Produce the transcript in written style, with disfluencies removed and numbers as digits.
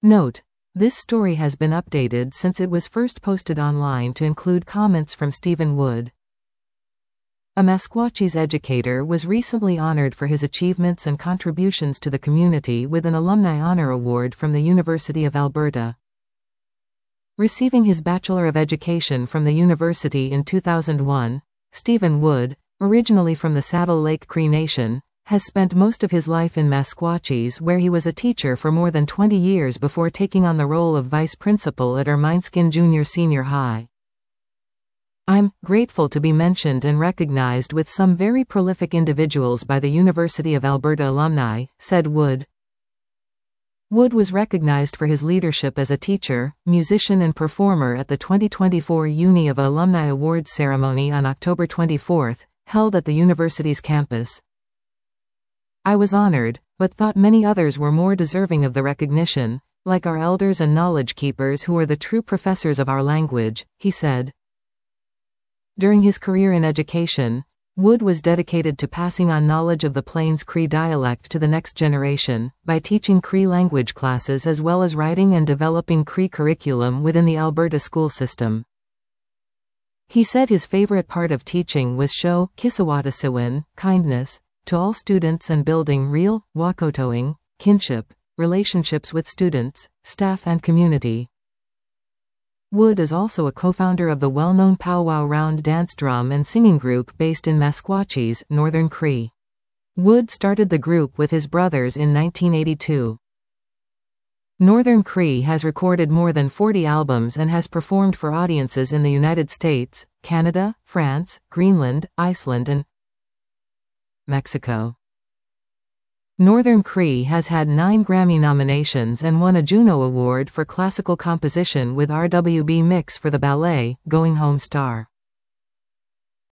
Note: this story has been updated since it was first posted online to include comments from Stephen Wood. A Meskwachis educator was recently honored for his achievements and contributions to the community with an Alumni Honor Award from the University of Alberta. Receiving his Bachelor of Education from the university in 2001, Stephen Wood, originally from the Saddle Lake Cree Nation, has spent most of his life in Meskwachis, where he was a teacher for more than 20 years before taking on the role of vice principal at Ermineskin Junior Senior High. "I'm grateful to be mentioned and recognized with some very prolific individuals by the University of Alberta alumni," said Wood. Wood was recognized for his leadership as a teacher, musician and performer at the 2024 Uni of Alumni Awards ceremony on October 24, held at the university's campus. "I was honored, but thought many others were more deserving of the recognition, like our elders and knowledge keepers who are the true professors of our language," he said. During his career in education, Wood was dedicated to passing on knowledge of the Plains Cree dialect to the next generation, by teaching Cree language classes as well as writing and developing Cree curriculum within the Alberta school system. He said his favorite part of teaching was show Kisawatasiwin, kindness, to all students and building real, wakotoing, kinship, relationships with students, staff and community. Wood is also a co-founder of the well-known Powwow Round dance drum and singing group based in Meskwachis, Northern Cree. Wood started the group with his brothers in 1982. Northern Cree has recorded more than 40 albums and has performed for audiences in the United States, Canada, France, Greenland, Iceland and Mexico. Northern Cree has had 9 Grammy nominations and won a Juno Award for Classical Composition with RWB Mix for the ballet, Going Home Star.